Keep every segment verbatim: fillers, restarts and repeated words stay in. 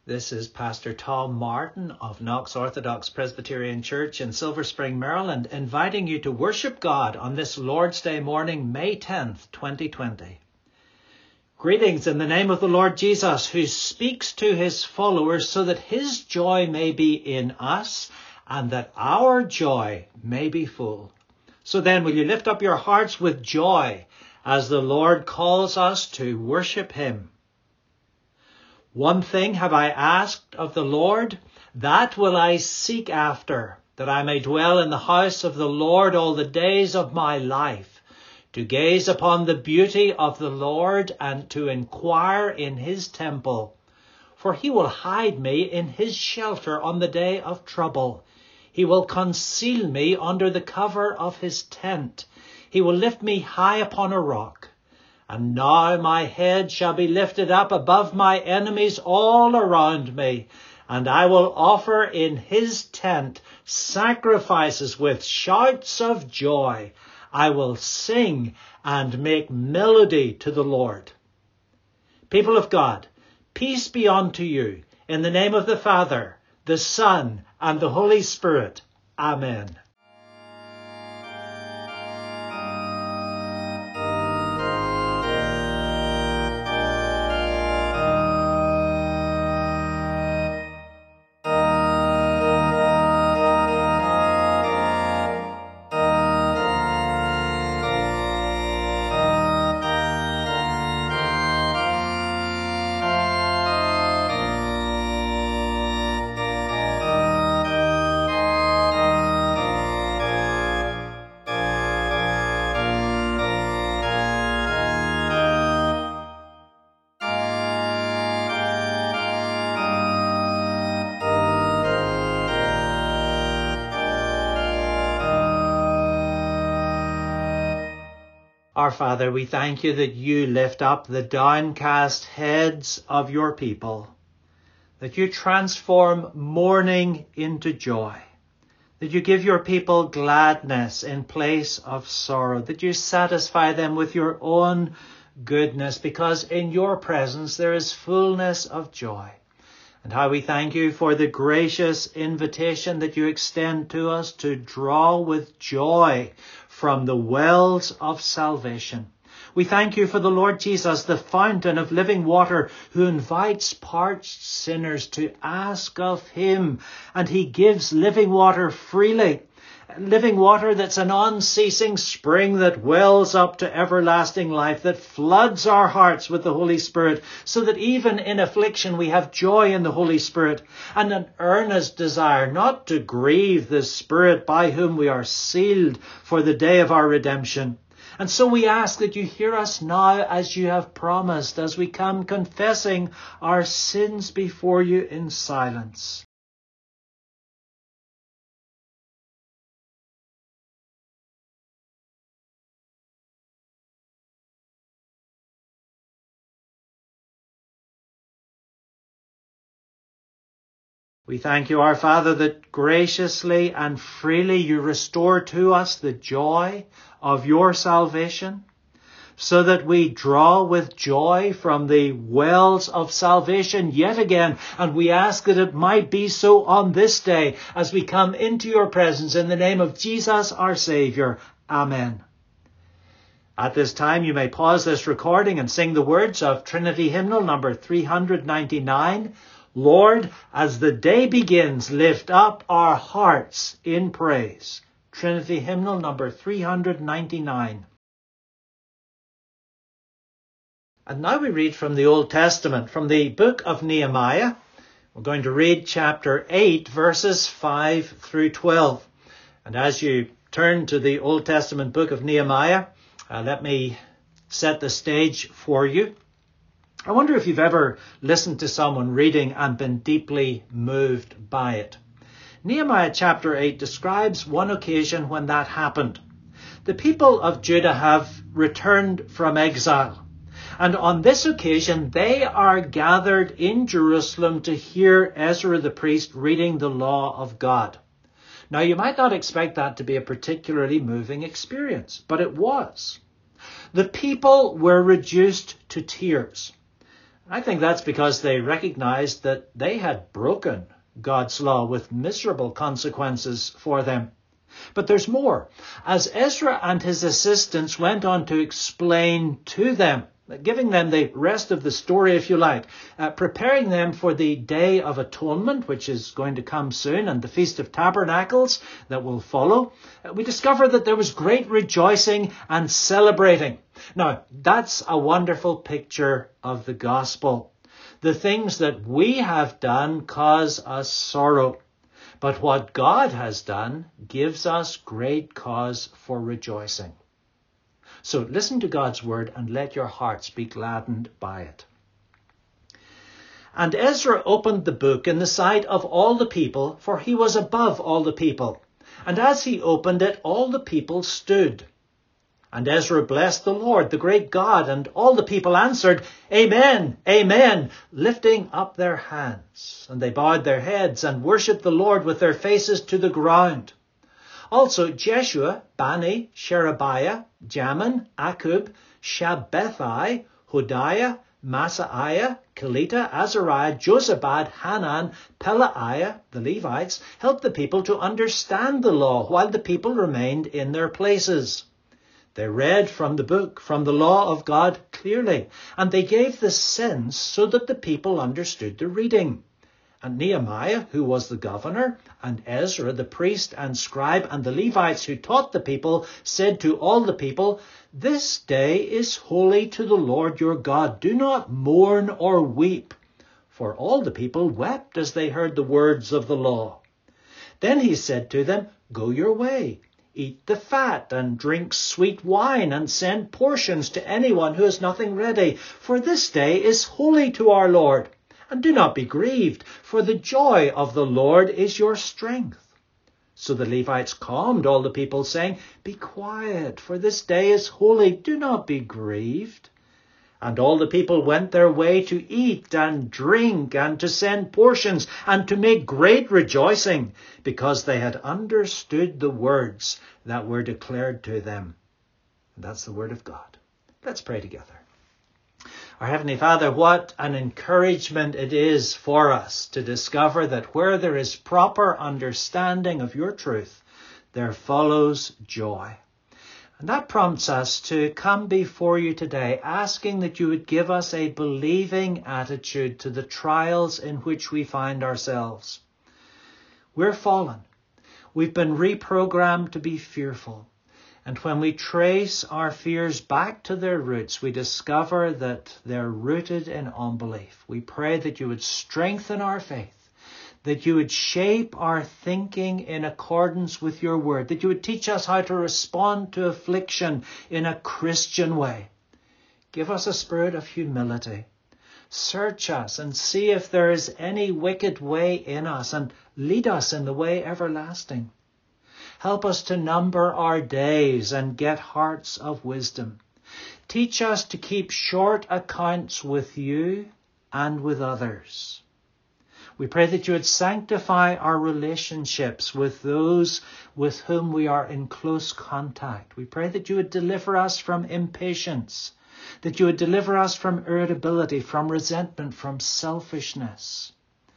This is Pastor Tom Martin of Knox Orthodox Presbyterian Church in Silver Spring, Maryland, inviting you to worship God on this Lord's Day morning, May tenth, twenty twenty. Greetings in the name of the Lord Jesus, who speaks to his followers so that his joy may be in us and that our joy may be full. So then, will you lift up your hearts with joy as the Lord calls us to worship him? One thing have I asked of the Lord, that will I seek after, that I may dwell in the house of the Lord all the days of my life, to gaze upon the beauty of the Lord and to inquire in his temple. For he will hide me in his shelter on the day of trouble. He will conceal me under the cover of his tent. He will lift me high upon a rock. And now my head shall be lifted up above my enemies all around me, and I will offer in his tent sacrifices with shouts of joy. I will sing and make melody to the Lord. People of God, peace be unto you, in the name of the Father, the Son, and the Holy Spirit. Amen. Our Father, we thank you that you lift up the downcast heads of your people, that you transform mourning into joy, that you give your people gladness in place of sorrow, that you satisfy them with your own goodness, because in your presence there is fullness of joy. And how we thank you for the gracious invitation that you extend to us to draw with joy from the wells of salvation. We thank you for the Lord Jesus, the fountain of living water, who invites parched sinners to ask of him, and he gives living water freely. Living water that's an unceasing spring that wells up to everlasting life, that floods our hearts with the Holy Spirit, so that even in affliction we have joy in the Holy Spirit and an earnest desire not to grieve the Spirit by whom we are sealed for the day of our redemption. And so we ask that you hear us now as you have promised, as we come confessing our sins before you in silence. We thank you, our Father, that graciously and freely you restore to us the joy of your salvation, so that we draw with joy from the wells of salvation yet again. And we ask that it might be so on this day as we come into your presence in the name of Jesus, our Saviour. Amen. At this time, you may pause this recording and sing the words of Trinity Hymnal number three ninety-nine. Lord, as the day begins, lift up our hearts in praise. Trinity Hymnal number three ninety-nine. And now we read from the Old Testament, from the book of Nehemiah. We're going to read chapter eight, verses five through twelve. And as you turn to the Old Testament book of Nehemiah, uh, let me set the stage for you. I wonder if you've ever listened to someone reading and been deeply moved by it. Nehemiah chapter eight describes one occasion when that happened. The people of Judah have returned from exile, and on this occasion they are gathered in Jerusalem to hear Ezra the priest reading the law of God. Now, you might not expect that to be a particularly moving experience, but it was. The people were reduced to tears. I think that's because they recognized that they had broken God's law with miserable consequences for them. But there's more. As Ezra and his assistants went on to explain to them, giving them the rest of the story, if you like, uh, preparing them for the Day of Atonement, which is going to come soon, and the Feast of Tabernacles that will follow, uh, we discover that there was great rejoicing and celebrating. Now, that's a wonderful picture of the gospel. The things that we have done cause us sorrow, but what God has done gives us great cause for rejoicing. So listen to God's word and let your hearts be gladdened by it. And Ezra opened the book in the sight of all the people, for he was above all the people. And as he opened it, all the people stood. And Ezra blessed the Lord, the great God, and all the people answered, Amen, Amen, lifting up their hands. And they bowed their heads and worshipped the Lord with their faces to the ground. Also Jeshua, Bani, Sherebiah, Jamin, Akub, Shabbethai, Hodiah, Masaiah, Kelita, Azariah, Josabad, Hanan, Pelaiah, the Levites, helped the people to understand the law while the people remained in their places. They read from the book, from the law of God clearly, and they gave the sense so that the people understood the reading. And Nehemiah, who was the governor, and Ezra, the priest and scribe, and the Levites who taught the people, said to all the people, This day is holy to the Lord your God. Do not mourn or weep. For all the people wept as they heard the words of the law. Then he said to them, Go your way. Eat the fat and drink sweet wine and send portions to anyone who has nothing ready. For this day is holy to our Lord. And do not be grieved, for the joy of the Lord is your strength. So the Levites calmed all the people, saying, Be quiet, for this day is holy. Do not be grieved. And all the people went their way to eat and drink and to send portions and to make great rejoicing, because they had understood the words that were declared to them. And that's the word of God. Let's pray together. Our Heavenly Father, what an encouragement it is for us to discover that where there is proper understanding of your truth, there follows joy. And that prompts us to come before you today, asking that you would give us a believing attitude to the trials in which we find ourselves. We're fallen. We've been reprogrammed to be fearful. And when we trace our fears back to their roots, we discover that they're rooted in unbelief. We pray that you would strengthen our faith, that you would shape our thinking in accordance with your word, that you would teach us how to respond to affliction in a Christian way. Give us a spirit of humility. Search us and see if there is any wicked way in us, and lead us in the way everlasting. Help us to number our days and get hearts of wisdom. Teach us to keep short accounts with you and with others. We pray that you would sanctify our relationships with those with whom we are in close contact. We pray that you would deliver us from impatience, that you would deliver us from irritability, from resentment, from selfishness.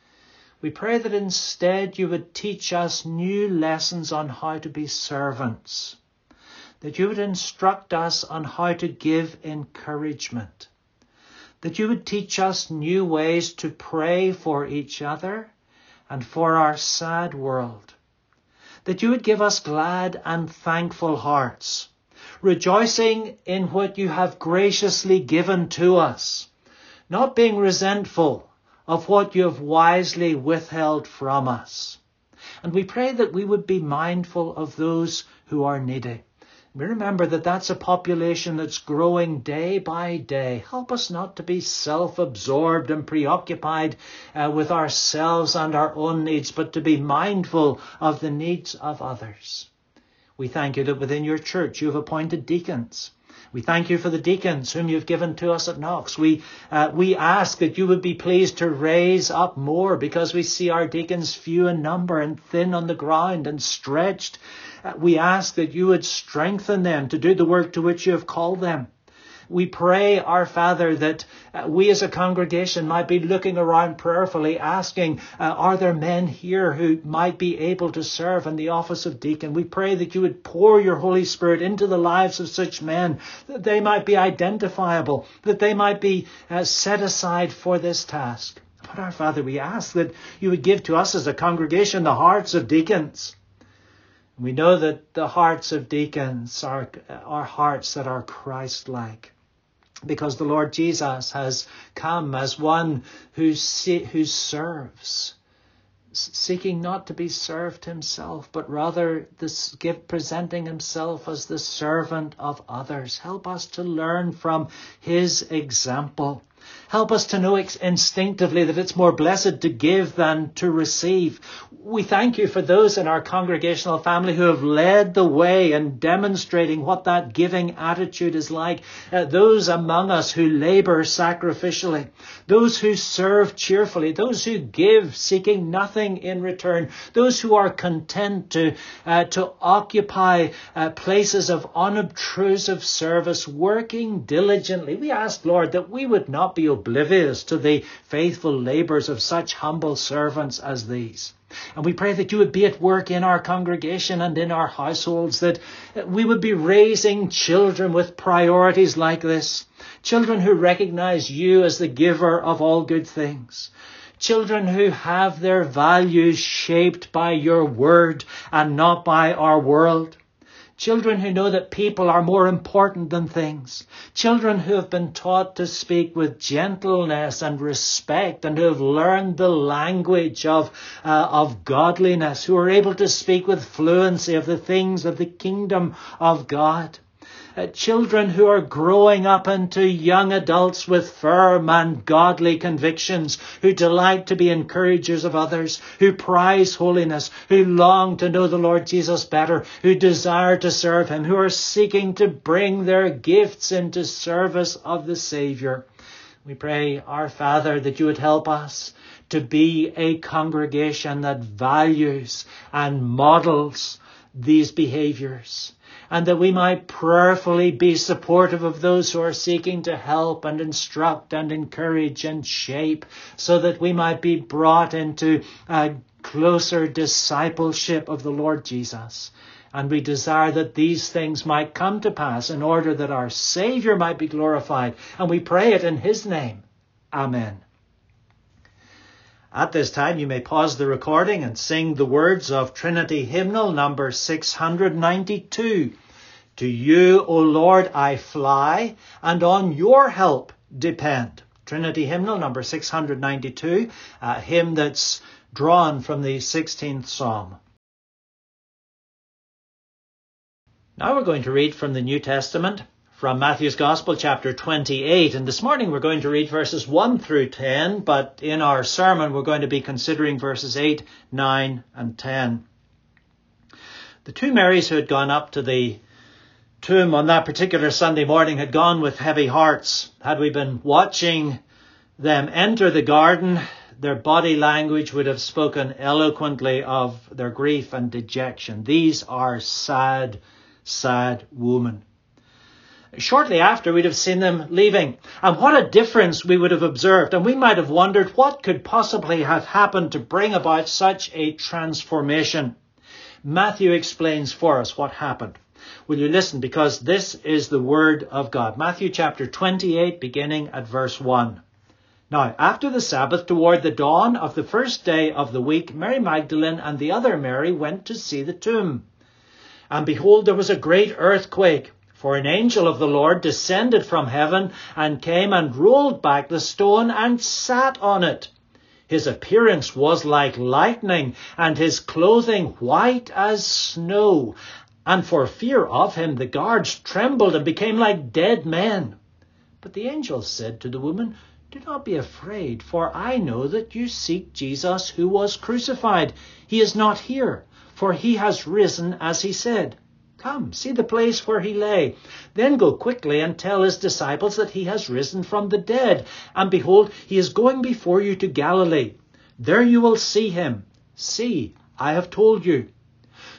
We pray that instead you would teach us new lessons on how to be servants, that you would instruct us on how to give encouragement, that you would teach us new ways to pray for each other and for our sad world, that you would give us glad and thankful hearts, rejoicing in what you have graciously given to us, not being resentful of what you have wisely withheld from us. And we pray that we would be mindful of those who are needy. We remember that that's a population that's growing day by day. Help us not to be self-absorbed and preoccupied uh, with ourselves and our own needs, but to be mindful of the needs of others. We thank you that within your church you have appointed deacons. We thank you for the deacons whom you've given to us at Knox. We uh, we ask that you would be pleased to raise up more, because we see our deacons few in number and thin on the ground and stretched. Uh, we ask that you would strengthen them to do the work to which you have called them. We pray, our Father, that uh, we as a congregation might be looking around prayerfully, asking, uh, are there men here who might be able to serve in the office of deacon? We pray that you would pour your Holy Spirit into the lives of such men, that they might be identifiable, that they might be uh, set aside for this task. But our Father, we ask that you would give to us as a congregation the hearts of deacons. We know that the hearts of deacons are, are hearts that are Christ-like, because the Lord Jesus has come as one who, who serves, seeking not to be served himself, but rather this, give, presenting himself as the servant of others. Help us to learn from his example. Help us to know instinctively that it's more blessed to give than to receive. We thank you for those in our congregational family who have led the way in demonstrating what that giving attitude is like. Uh, those among us who labour sacrificially, those who serve cheerfully, those who give seeking nothing in return, those who are content to, uh, to occupy uh, places of unobtrusive service, working diligently. We ask, Lord, that we would not be oblivious to the faithful labours of such humble servants as these. And we pray that you would be at work in our congregation and in our households, that we would be raising children with priorities like this. Children who recognise you as the giver of all good things. Children who have their values shaped by your word and not by our world. Children who know that people are more important than things. Children who have been taught to speak with gentleness and respect, and who have learned the language of, uh, of godliness, who are able to speak with fluency of the things of the kingdom of God. Uh, children who are growing up into young adults with firm and godly convictions, who delight to be encouragers of others, who prize holiness, who long to know the Lord Jesus better, who desire to serve him, who are seeking to bring their gifts into service of the Saviour. We pray, our Father, that you would help us to be a congregation that values and models these behaviours, and that we might prayerfully be supportive of those who are seeking to help and instruct and encourage and shape, so that we might be brought into a closer discipleship of the Lord Jesus. And we desire that these things might come to pass in order that our Saviour might be glorified. And we pray it in his name. Amen. At this time, you may pause the recording and sing the words of Trinity Hymnal number six hundred ninety-two. To you, O Lord, I fly, and on your help depend. Trinity Hymnal number six hundred ninety-two, a hymn that's drawn from the sixteenth Psalm. Now we're going to read from the New Testament, from Matthew's Gospel, chapter twenty-eight. And this morning we're going to read verses one through ten, but in our sermon we're going to be considering verses eight, nine, and ten. The two Marys who had gone up to the tomb on that particular Sunday morning had gone with heavy hearts. Had we been watching them enter the garden, their body language would have spoken eloquently of their grief and dejection. These are sad, sad women. Shortly after, we'd have seen them leaving. And what a difference we would have observed. And we might have wondered what could possibly have happened to bring about such a transformation. Matthew explains for us what happened. Will you listen? Because this is the word of God. Matthew chapter twenty-eight, beginning at verse one. Now, after the Sabbath, toward the dawn of the first day of the week, Mary Magdalene and the other Mary went to see the tomb. And behold, there was a great earthquake. For an angel of the Lord descended from heaven and came and rolled back the stone and sat on it. His appearance was like lightning, and his clothing white as snow. And for fear of him, the guards trembled and became like dead men. But the angel said to the woman, "Do not be afraid, for I know that you seek Jesus who was crucified. He is not here, for he has risen as he said. Come, see the place where he lay. Then go quickly and tell his disciples that he has risen from the dead. And behold, he is going before you to Galilee. There you will see him. See, I have told you."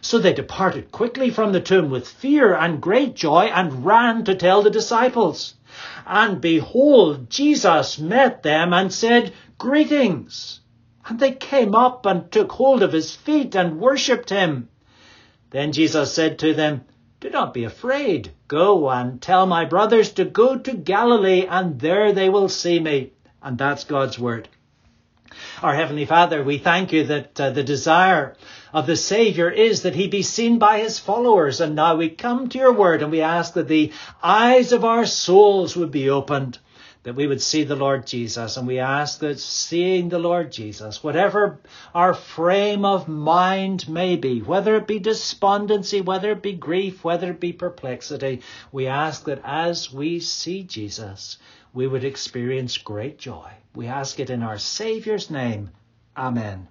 So they departed quickly from the tomb with fear and great joy and ran to tell the disciples. And behold, Jesus met them and said, "Greetings." And they came up and took hold of his feet and worshipped him. Then Jesus said to them, "Do not be afraid. Go and tell my brothers to go to Galilee, and there they will see me." And that's God's word. Our Heavenly Father, we thank you that uh, the desire of the Saviour is that he be seen by his followers. And now we come to your word and we ask that the eyes of our souls would be opened, that we would see the Lord Jesus. And we ask that seeing the Lord Jesus, whatever our frame of mind may be, whether it be despondency, whether it be grief, whether it be perplexity, we ask that as we see Jesus, we would experience great joy. We ask it in our Saviour's name. Amen.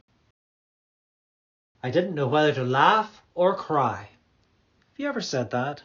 I didn't know whether to laugh or cry. Have you ever said that?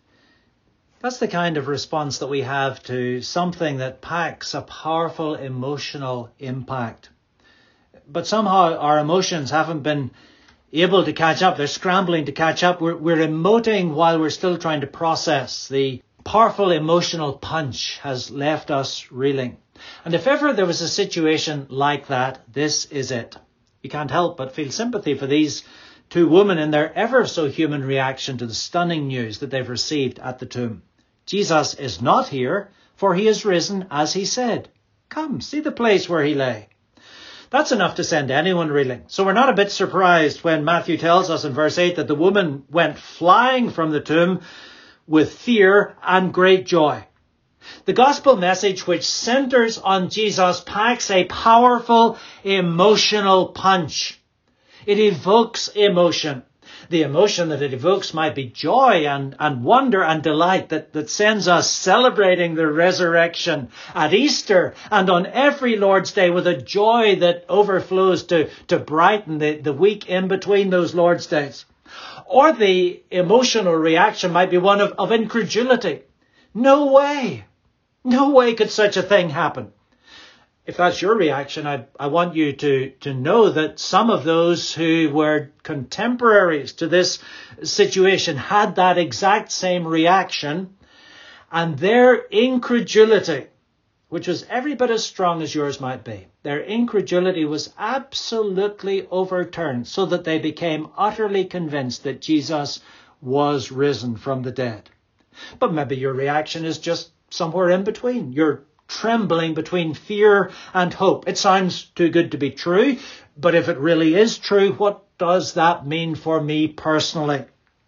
That's the kind of response that we have to something that packs a powerful emotional impact. But somehow our emotions haven't been able to catch up. They're scrambling to catch up. We're, we're emoting while we're still trying to process. The powerful emotional punch has left us reeling. And if ever there was a situation like that, this is it. You can't help but feel sympathy for these two women in their ever so human reaction to the stunning news that they've received at the tomb. Jesus is not here, for he is risen as he said. Come, see the place where he lay. That's enough to send anyone reeling. So we're not a bit surprised when Matthew tells us in verse eight that the woman went flying from the tomb with fear and great joy. The gospel message, which centers on Jesus, packs a powerful emotional punch. It evokes emotion. The emotion that it evokes might be joy and, and wonder and delight that, that sends us celebrating the resurrection at Easter and on every Lord's Day with a joy that overflows to, to brighten the, the week in between those Lord's Days. Or the emotional reaction might be one of, of incredulity. No way. No way could such a thing happen. If that's your reaction, I, I want you to, to know that some of those who were contemporaries to this situation had that exact same reaction, and their incredulity, which was every bit as strong as yours might be, their incredulity was absolutely overturned so that they became utterly convinced that Jesus was risen from the dead. But maybe your reaction is just somewhere in between. You're trembling between fear and hope. It sounds too good to be true, but if it really is true, what does that mean for me personally?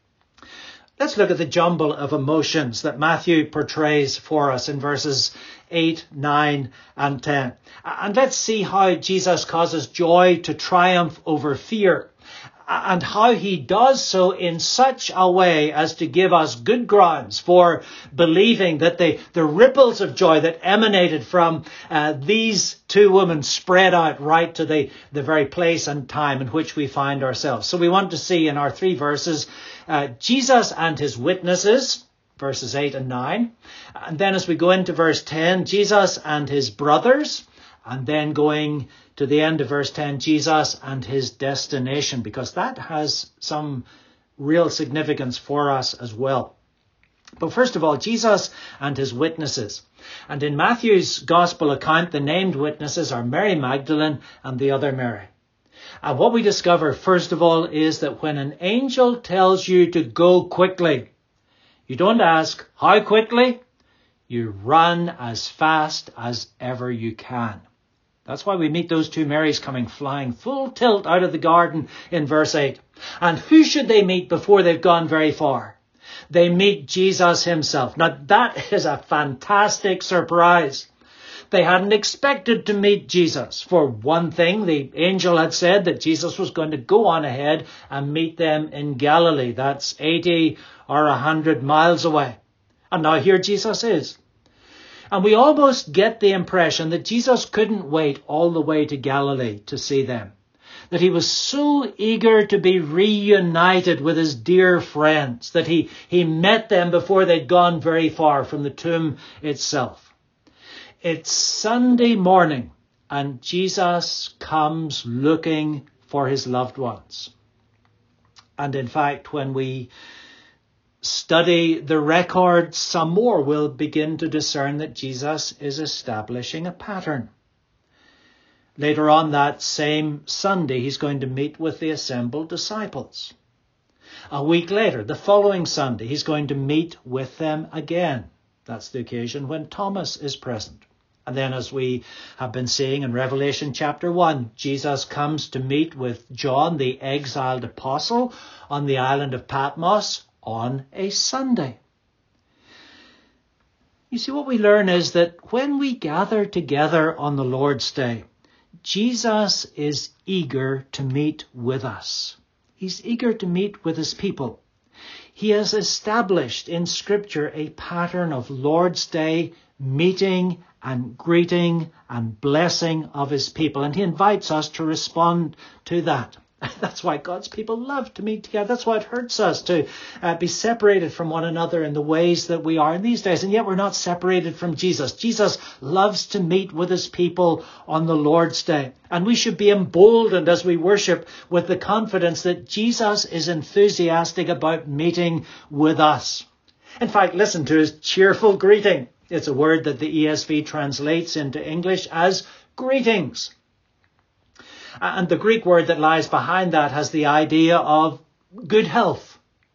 Let's look at the jumble of emotions that Matthew portrays for us in verses eight, nine, and ten. And let's see how Jesus causes joy to triumph over fear, and how he does so in such a way as to give us good grounds for believing that the, the ripples of joy that emanated from uh, these two women spread out right to the, the very place and time in which we find ourselves. So we want to see in our three verses, uh, Jesus and his witnesses, verses eight and nine. And then as we go into verse ten, Jesus and his brothers. And then going to the end of verse ten, Jesus and his destination, because that has some real significance for us as well. But first of all, Jesus and his witnesses. And in Matthew's gospel account, the named witnesses are Mary Magdalene and the other Mary. And what we discover, first of all, is that when an angel tells you to go quickly, you don't ask, how quickly? You run as fast as ever you can. That's why we meet those two Marys coming flying full tilt out of the garden in verse eight. And who should they meet before they've gone very far? They meet Jesus himself. Now that is a fantastic surprise. They hadn't expected to meet Jesus. For one thing, the angel had said that Jesus was going to go on ahead and meet them in Galilee. That's eighty or one hundred miles away. And now here Jesus is. And we almost get the impression that Jesus couldn't wait all the way to Galilee to see them. That he was so eager to be reunited with his dear friends that he, he met them before they'd gone very far from the tomb itself. It's Sunday morning and Jesus comes looking for his loved ones. And in fact, when we study the records some more, we'll begin to discern that Jesus is establishing a pattern. Later on that same Sunday, he's going to meet with the assembled disciples. A week later, the following Sunday, he's going to meet with them again. That's the occasion when Thomas is present. And then, as we have been seeing in Revelation chapter one, Jesus comes to meet with John, the exiled apostle, on the island of Patmos on a Sunday. You see, what we learn is that when we gather together on the Lord's Day, Jesus is eager to meet with us. He's eager to meet with his people. He has established in Scripture a pattern of Lord's Day meeting and greeting and blessing of his people. And he invites us to respond to that. That's why God's people love to meet together. That's why it hurts us to uh, be separated from one another in the ways that we are in these days. And yet we're not separated from Jesus. Jesus loves to meet with his people on the Lord's Day. And we should be emboldened as we worship with the confidence that Jesus is enthusiastic about meeting with us. In fact, listen to his cheerful greeting. It's a word that the E S V translates into English as greetings. And the Greek word that lies behind that has the idea of good health.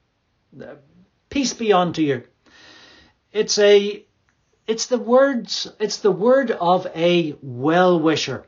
Peace be unto you. It's a, it's the words, it's the word of a well-wisher.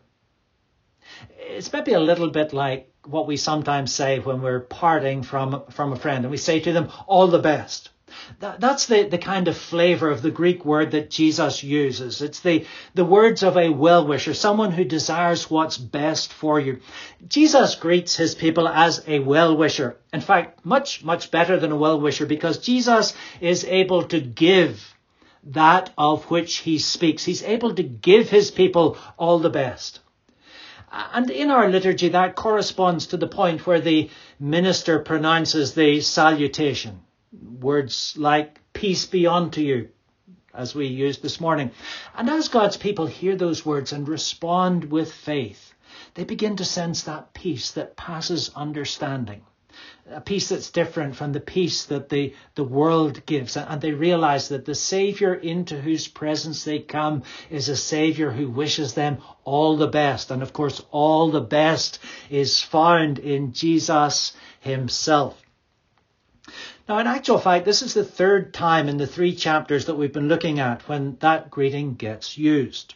It's maybe a little bit like what we sometimes say when we're parting from, from a friend, and we say to them, all the best. That, that's the, the kind of flavour of the Greek word that Jesus uses. It's the, the words of a well-wisher, someone who desires what's best for you. Jesus greets his people as a well-wisher. In fact, much, much better than a well-wisher, because Jesus is able to give that of which he speaks. He's able to give his people all the best. And in our liturgy, that corresponds to the point where the minister pronounces the salutation. Words like peace be unto you, as we used this morning. And as God's people hear those words and respond with faith, they begin to sense that peace that passes understanding. A peace that's different from the peace that the, the world gives. And they realize that the Saviour into whose presence they come is a Saviour who wishes them all the best. And of course, all the best is found in Jesus himself. Now, in actual fact, this is the third time in the three chapters that we've been looking at when that greeting gets used.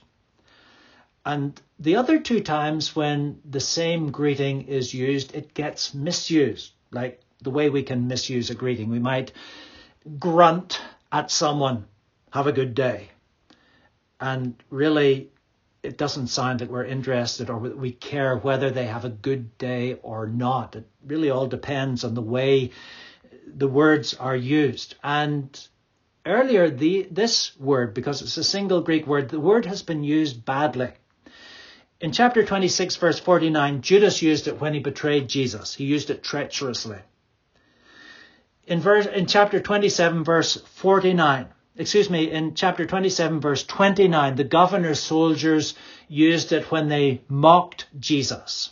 And the other two times when the same greeting is used, it gets misused, like the way we can misuse a greeting. We might grunt at someone, have a good day. And really, it doesn't sound like we're interested or that we care whether they have a good day or not. It really all depends on the way the words are used. And earlier, the this word, because it's a single Greek word, the word has been used badly. In chapter twenty-six, verse forty-nine, Judas used it when he betrayed Jesus. He used it treacherously. In verse, in chapter twenty-seven, verse forty-nine, excuse me, in chapter twenty-seven, verse twenty-nine, the governor's soldiers used it when they mocked Jesus.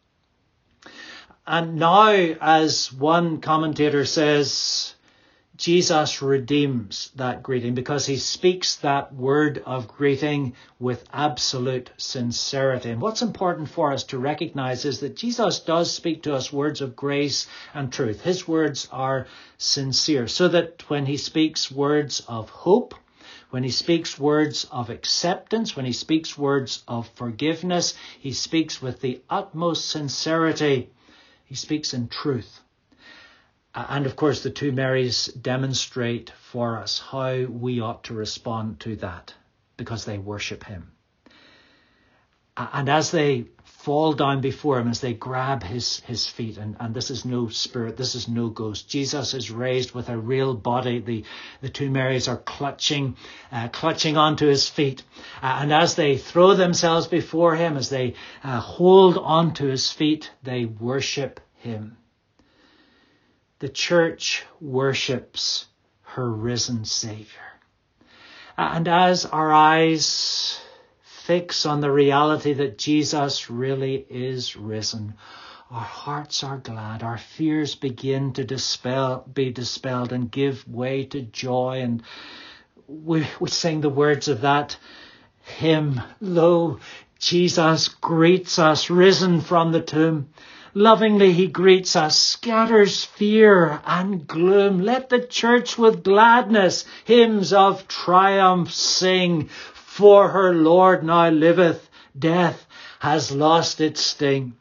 And now, as one commentator says, Jesus redeems that greeting because he speaks that word of greeting with absolute sincerity. And what's important for us to recognize is that Jesus does speak to us words of grace and truth. His words are sincere, so that when he speaks words of hope, when he speaks words of acceptance, when he speaks words of forgiveness, he speaks with the utmost sincerity. He speaks in truth. And of course, the two Marys demonstrate for us how we ought to respond to that, because they worship him. And as they fall down before him, as they grab his, his feet, and, and this is no spirit, this is no ghost. Jesus is raised with a real body. The, the two Marys are clutching, uh, clutching onto his feet. Uh, and as they throw themselves before him, as they uh, hold onto his feet, they worship him. The church worships her risen Saviour. And as our eyes fix on the reality that Jesus really is risen, our hearts are glad, our fears begin to dispel, be dispelled and give way to joy. And we, we sing the words of that hymn, lo, Jesus greets us, risen from the tomb. Lovingly he greets us, scatters fear and gloom. Let the church with gladness hymns of triumph sing. For her Lord now liveth, death has lost its sting.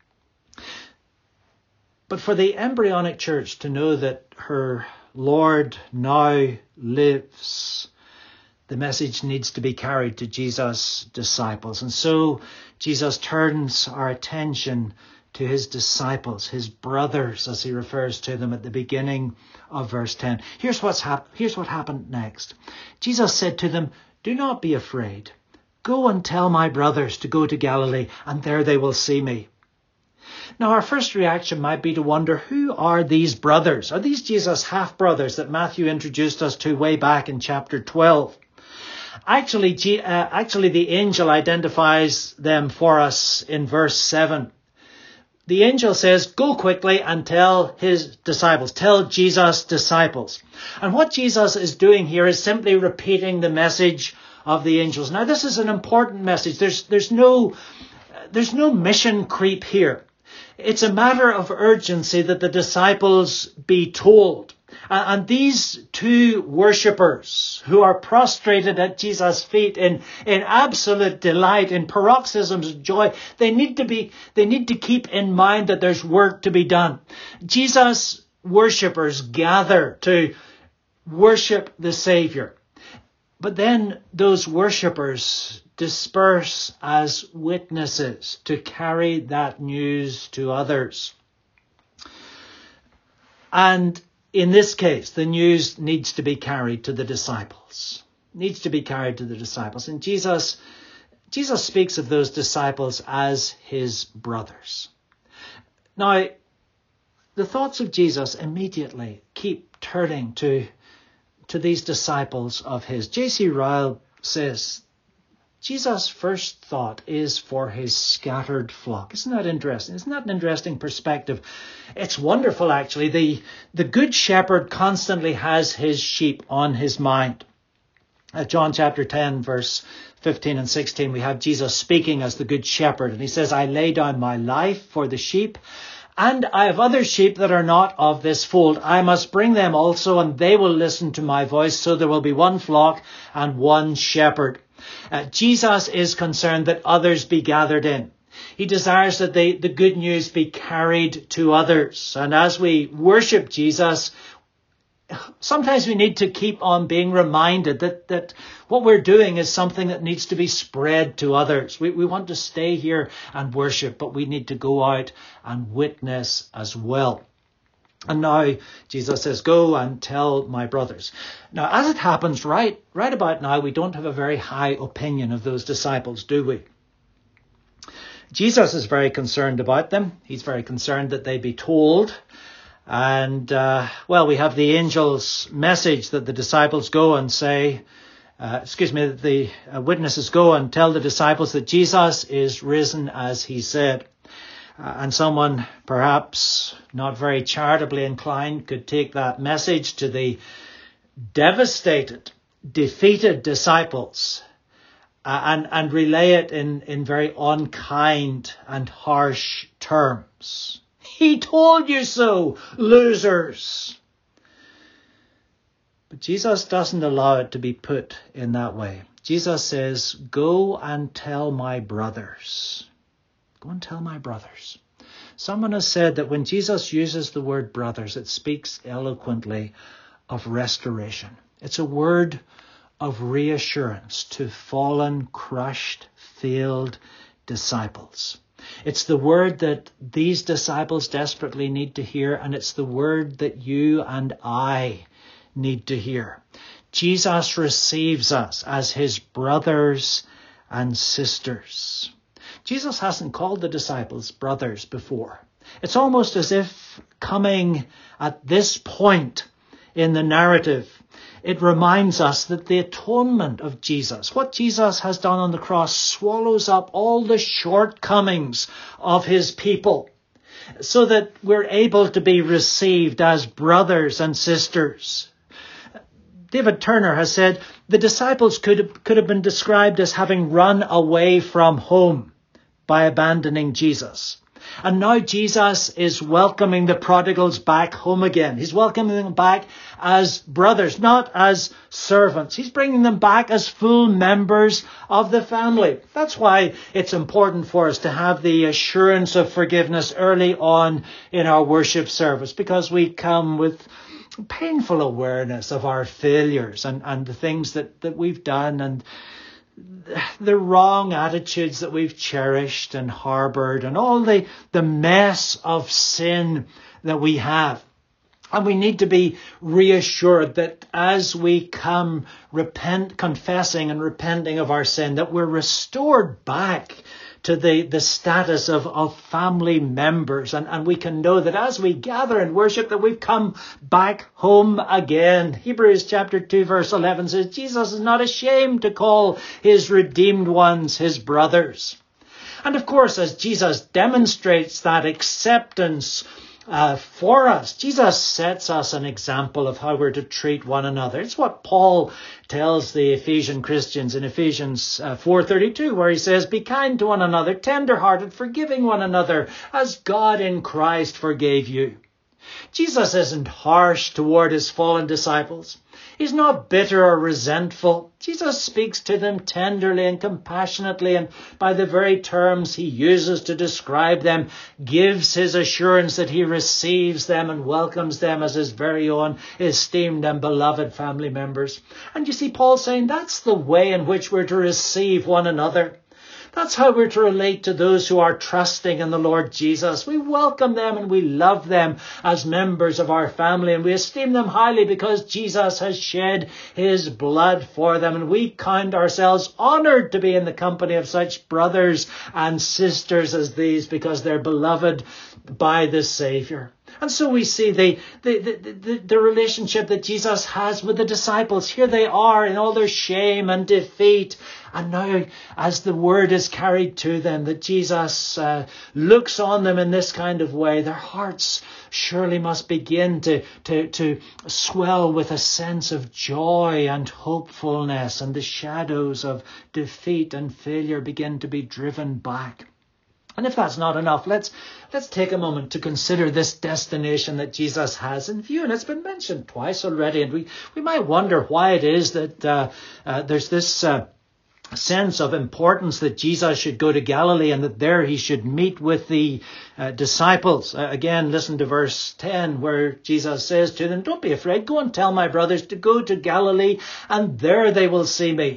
But for the embryonic church to know that her Lord now lives, the message needs to be carried to Jesus' disciples. And so Jesus turns our attention to his disciples, his brothers, as he refers to them at the beginning of verse ten. Here's what's hap- here's what happened next. Jesus said to them, do not be afraid. Go and tell my brothers to go to Galilee, and there they will see me. Now, our first reaction might be to wonder, who are these brothers? Are these Jesus' half-brothers that Matthew introduced us to way back in chapter twelve? Actually, uh, actually, the angel identifies them for us in verse seven. The angel says, go quickly and tell his disciples, tell Jesus' disciples. And what Jesus is doing here is simply repeating the message of the angels. Now, this is an important message. There's, there's no, there's no mission creep here. It's a matter of urgency that the disciples be told. And these two worshippers who are prostrated at Jesus' feet in, in absolute delight, in paroxysms of joy, they need to be, they need to keep in mind that there's work to be done. Jesus' worshippers gather to worship the Savior. But then those worshippers disperse as witnesses to carry that news to others. And in this case, the news needs to be carried to the disciples. Needs to be carried to the disciples. And Jesus, Jesus speaks of those disciples as his brothers. Now, the thoughts of Jesus immediately keep turning to, to these disciples of his. J C Ryle says, Jesus' first thought is for his scattered flock. Isn't that interesting? Isn't that an interesting perspective? It's wonderful, actually. The, the good shepherd constantly has his sheep on his mind. At John chapter ten, verse fifteen and sixteen, we have Jesus speaking as the good shepherd. And he says, I lay down my life for the sheep, and I have other sheep that are not of this fold. I must bring them also, and they will listen to my voice. So there will be one flock and one shepherd. Uh, Jesus is concerned that others be gathered in. He desires that they, the good news be carried to others. And as we worship Jesus, sometimes we need to keep on being reminded that, that what we're doing is something that needs to be spread to others. We, we want to stay here and worship, but we need to go out and witness as well. And now Jesus says, go and tell my brothers. Now, as it happens, right, right about now, we don't have a very high opinion of those disciples, do we? Jesus is very concerned about them. He's very concerned that they be told. And, uh, well, we have the angel's message that the disciples go and say, uh, excuse me, that the uh, witnesses go and tell the disciples that Jesus is risen as he said. Uh, and someone perhaps not very charitably inclined could take that message to the devastated, defeated disciples uh, and, and relay it in, in very unkind and harsh terms. He told you so, losers. But Jesus doesn't allow it to be put in that way. Jesus says, go and tell my brothers. Go and tell my brothers. Someone has said that when Jesus uses the word brothers, it speaks eloquently of restoration. It's a word of reassurance to fallen, crushed, failed disciples. It's the word that these disciples desperately need to hear, and it's the word that you and I need to hear. Jesus receives us as his brothers and sisters. Jesus hasn't called the disciples brothers before. It's almost as if coming at this point in the narrative, it reminds us that the atonement of Jesus, what Jesus has done on the cross, swallows up all the shortcomings of his people. so that we're able to be received as brothers and sisters. David Turner has said, the disciples could, could have been described as having run away from home by abandoning Jesus. And now Jesus is welcoming the prodigals back home again. He's welcoming them back as brothers, not as servants. He's bringing them back as full members of the family. That's why it's important for us to have the assurance of forgiveness early on in our worship service, because we come with painful awareness of our failures and, and the things that, that we've done and the wrong attitudes that we've cherished and harbored and all the, the mess of sin that we have. And we need to be reassured that as we come repent, confessing and repenting of our sin, that we're restored back to the, the status of, of family members. And, and we can know that as we gather and worship, that we've come back home again. Hebrews chapter two verse eleven says, Jesus is not ashamed to call his redeemed ones his brothers. And of course, as Jesus demonstrates that acceptance Uh, for us, Jesus sets us an example of how we're to treat one another. It's what Paul tells the Ephesian Christians in Ephesians uh, four thirty-two, where he says, be kind to one another, tender-hearted, forgiving one another, as God in Christ forgave you. Jesus isn't harsh toward his fallen disciples. He's not bitter or resentful. Jesus speaks to them tenderly and compassionately, and by the very terms he uses to describe them, gives his assurance that he receives them and welcomes them as his very own esteemed and beloved family members. And you see Paul saying that's the way in which we're to receive one another. That's how we're to relate to those who are trusting in the Lord Jesus. We welcome them and we love them as members of our family, and we esteem them highly because Jesus has shed his blood for them, and we count ourselves honored to be in the company of such brothers and sisters as these, because they're beloved by the Savior. And so we see the, the, the, the, the relationship that Jesus has with the disciples. Here they are in all their shame and defeat. And now, as the word is carried to them that Jesus uh, looks on them in this kind of way, their hearts surely must begin to, to, to swell with a sense of joy and hopefulness, and the shadows of defeat and failure begin to be driven back. And if that's not enough, let's let's take a moment to consider this destination that Jesus has in view. And it's been mentioned twice already. And we, we might wonder why it is that uh, uh, there's this uh, sense of importance that Jesus should go to Galilee and that there he should meet with the uh, disciples. Uh, again, listen to verse ten, where Jesus says to them, don't be afraid. Go and tell my brothers to go to Galilee, and there they will see me.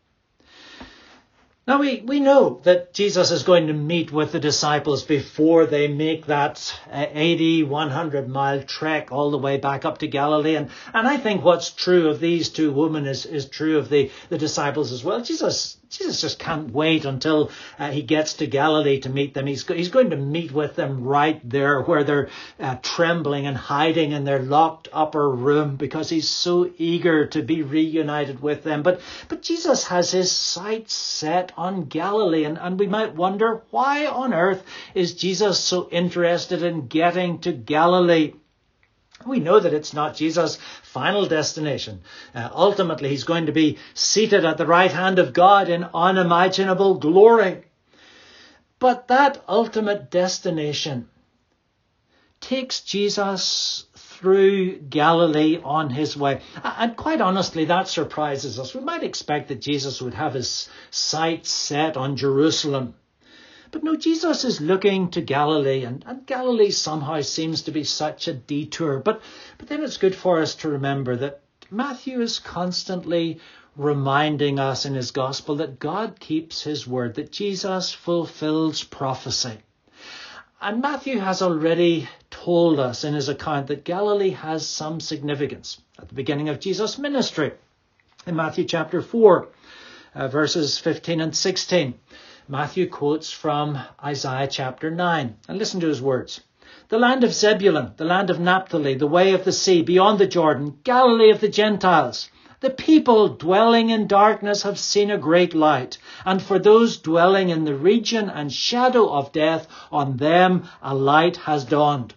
Now, we, we know that Jesus is going to meet with the disciples before they make that eighty, one hundred mile trek all the way back up to Galilee. And, and I think what's true of these two women is, is true of the, the disciples as well. Jesus Jesus just can't wait until uh, he gets to Galilee to meet them. He's, go- he's going to meet with them right there where they're uh, trembling and hiding in their locked upper room, because he's so eager to be reunited with them. But but Jesus has his sights set on Galilee, and, and we might wonder, why on earth is Jesus so interested in getting to Galilee? We know that it's not Jesus' final destination. Uh, ultimately, he's going to be seated at the right hand of God in unimaginable glory. But that ultimate destination takes Jesus through Galilee on his way. And quite honestly, that surprises us. We might expect that Jesus would have his sights set on Jerusalem. But no, Jesus is looking to Galilee, and, and Galilee somehow seems to be such a detour. But, but then it's good for us to remember that Matthew is constantly reminding us in his gospel that God keeps his word, that Jesus fulfills prophecy. And Matthew has already told us in his account that Galilee has some significance at the beginning of Jesus' ministry. In Matthew chapter four, uh, verses fifteen and sixteen, Matthew quotes from Isaiah chapter nine. And listen to his words. The land of Zebulun, the land of Naphtali, the way of the sea, beyond the Jordan, Galilee of the Gentiles. The people dwelling in darkness have seen a great light, and for those dwelling in the region and shadow of death, on them a light has dawned.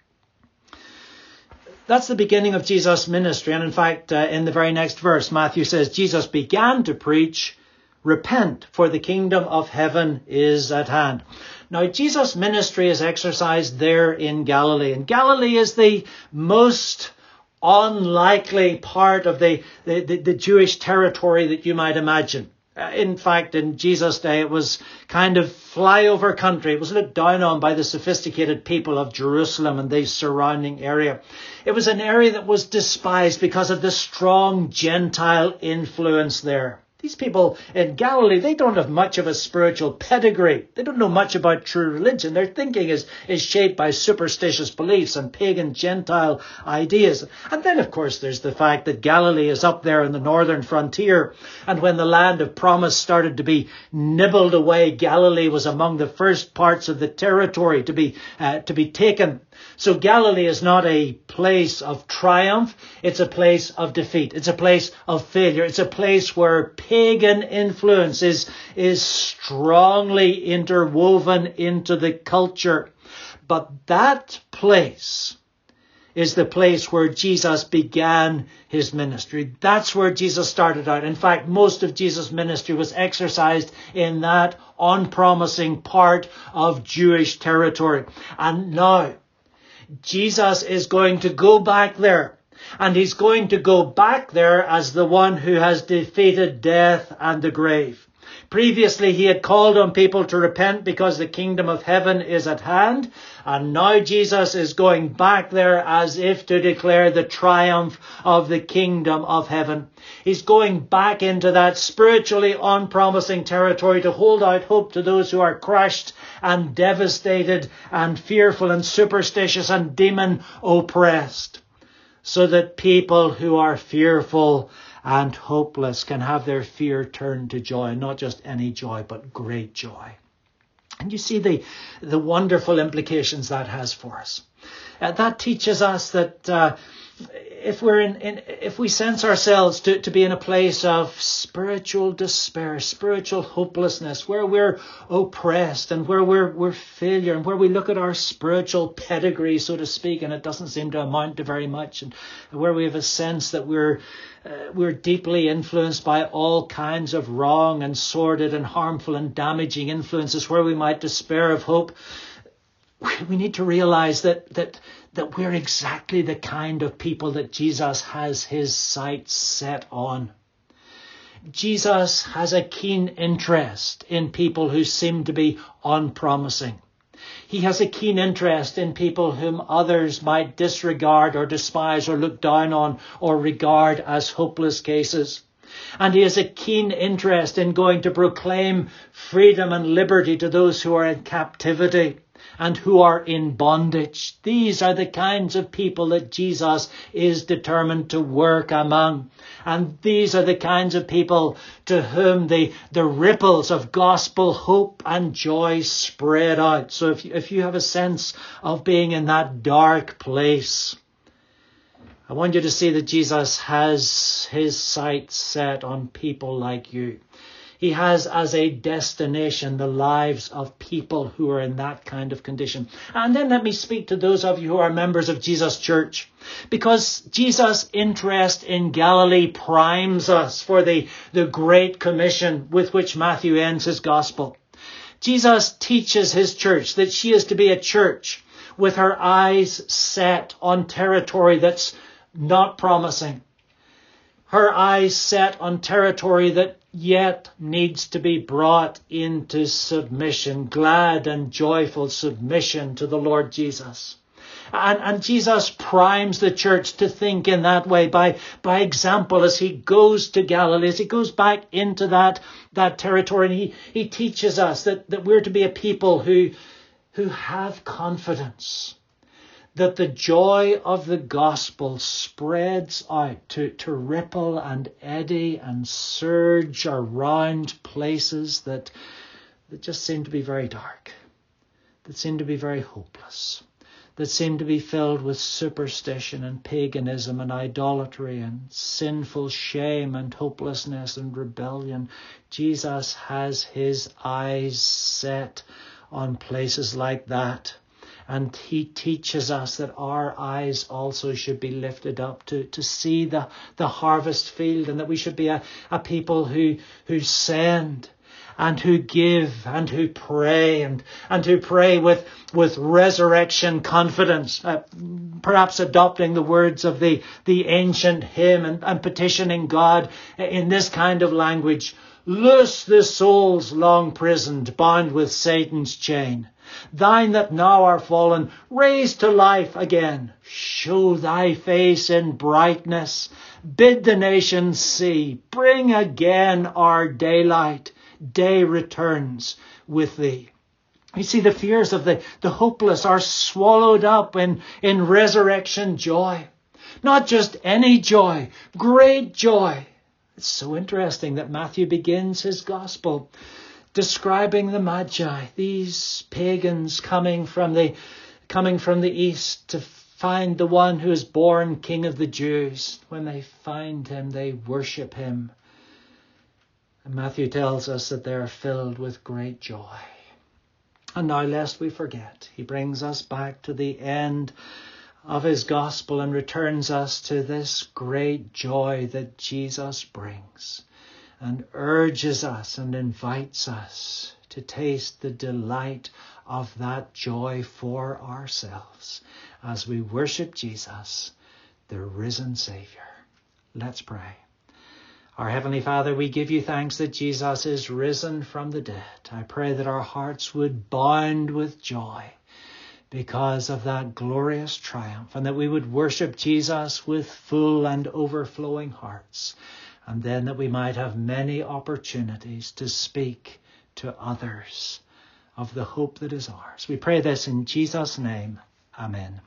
That's the beginning of Jesus' ministry. And in fact, uh, in the very next verse, Matthew says, Jesus began to preach, repent, for the kingdom of heaven is at hand. Now, Jesus' ministry is exercised there in Galilee. And Galilee is the most unlikely part of the, the, the, the Jewish territory that you might imagine. Uh, in fact, in Jesus' day, it was kind of flyover country. It was looked down on by the sophisticated people of Jerusalem and the surrounding area. It was an area that was despised because of the strong Gentile influence there. These people in Galilee, they don't have much of a spiritual pedigree. They don't know much about true religion. Their thinking is, is shaped by superstitious beliefs and pagan Gentile ideas. And then, of course, there's the fact that Galilee is up there in the northern frontier. And when the land of promise started to be nibbled away, Galilee was among the first parts of the territory to be, uh, to be taken. So Galilee is not a place of triumph. It's a place of defeat. It's a place of failure. It's a place where pagan influence is, is strongly interwoven into the culture. But that place is the place where Jesus began his ministry. That's where Jesus started out. In fact, most of Jesus' ministry was exercised in that unpromising part of Jewish territory. And now, Jesus is going to go back there, and he's going to go back there as the one who has defeated death and the grave. Previously, he had called on people to repent because the kingdom of heaven is at hand. And now Jesus is going back there as if to declare the triumph of the kingdom of heaven. He's going back into that spiritually unpromising territory to hold out hope to those who are crushed and devastated and fearful and superstitious and demon oppressed, so that people who are fearful and hopeless can have their fear turned to joy, not just any joy, but great joy. And you see the, the wonderful implications that has for us. Uh, that teaches us that uh, if we're in, in, if we sense ourselves to, to be in a place of spiritual despair, spiritual hopelessness, where we're oppressed and where we're, we're failure, and where we look at our spiritual pedigree, so to speak, and it doesn't seem to amount to very much, and where we have a sense that we're Uh, we're deeply influenced by all kinds of wrong and sordid and harmful and damaging influences, where we might despair of hope, we need to realize that that that we're exactly the kind of people that Jesus has his sights set on. Jesus has a keen interest in people who seem to be unpromising. He has a keen interest in people whom others might disregard or despise or look down on or regard as hopeless cases. And he has a keen interest in going to proclaim freedom and liberty to those who are in captivity and who are in bondage. These are the kinds of people that Jesus is determined to work among. And these are the kinds of people to whom the, the ripples of gospel hope and joy spread out. So if you, if you have a sense of being in that dark place, I want you to see that Jesus has his sights set on people like you. He has as a destination the lives of people who are in that kind of condition. And then let me speak to those of you who are members of Jesus Church, because Jesus' interest in Galilee primes us for the, the Great Commission with which Matthew ends his gospel. Jesus teaches his church that she is to be a church with her eyes set on territory that's not promising. Her eyes set on territory that yet needs to be brought into submission, glad and joyful submission to the Lord Jesus. And, and Jesus primes the church to think in that way by, by example as he goes to Galilee, as he goes back into that, that territory. And he, he teaches us that, that we're to be a people who, who have confidence that the joy of the gospel spreads out to, to ripple and eddy and surge around places that, that just seem to be very dark, that seem to be very hopeless, that seem to be filled with superstition and paganism and idolatry and sinful shame and hopelessness and rebellion. Jesus has his eyes set on places like that. And he teaches us that our eyes also should be lifted up to, to see the, the harvest field, and that we should be a, a people who, who send and who give and who pray and, and who pray with, with resurrection confidence, uh, perhaps adopting the words of the, the ancient hymn and, and petitioning God in this kind of language. Loose the souls long prisoned, bound with Satan's chain. Thine that now are fallen, raise to life again. Show thy face in brightness. Bid the nations see. Bring again our daylight. Day returns with thee. You see, the fears of the, the hopeless are swallowed up in, in resurrection joy. Not just any joy, great joy. It's so interesting that Matthew begins his gospel describing the Magi, these pagans coming from the coming from the east to find the one who is born King of the Jews. When they find him, they worship him. And Matthew tells us that they are filled with great joy. And now, lest we forget, he brings us back to the end of his gospel and returns us to this great joy that Jesus brings, and urges us and invites us to taste the delight of that joy for ourselves as we worship Jesus, the risen Saviour. Let's pray. Our Heavenly Father, we give you thanks that Jesus is risen from the dead. I pray that our hearts would bound with joy because of that glorious triumph, and that we would worship Jesus with full and overflowing hearts, and then that we might have many opportunities to speak to others of the hope that is ours. We pray this in Jesus' name. Amen.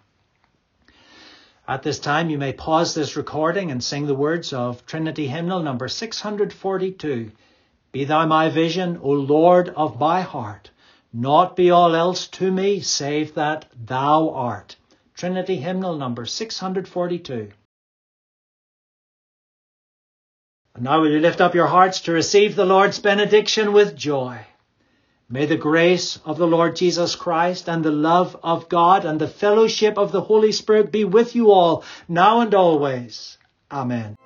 At this time, you may pause this recording and sing the words of Trinity Hymnal number six hundred forty-two. Be thou my vision, O Lord of my heart. Naught be all else to me, save that thou art. Trinity Hymnal number six hundred forty-two. And now will you lift up your hearts to receive the Lord's benediction with joy. May the grace of the Lord Jesus Christ and the love of God and the fellowship of the Holy Spirit be with you all, now and always. Amen.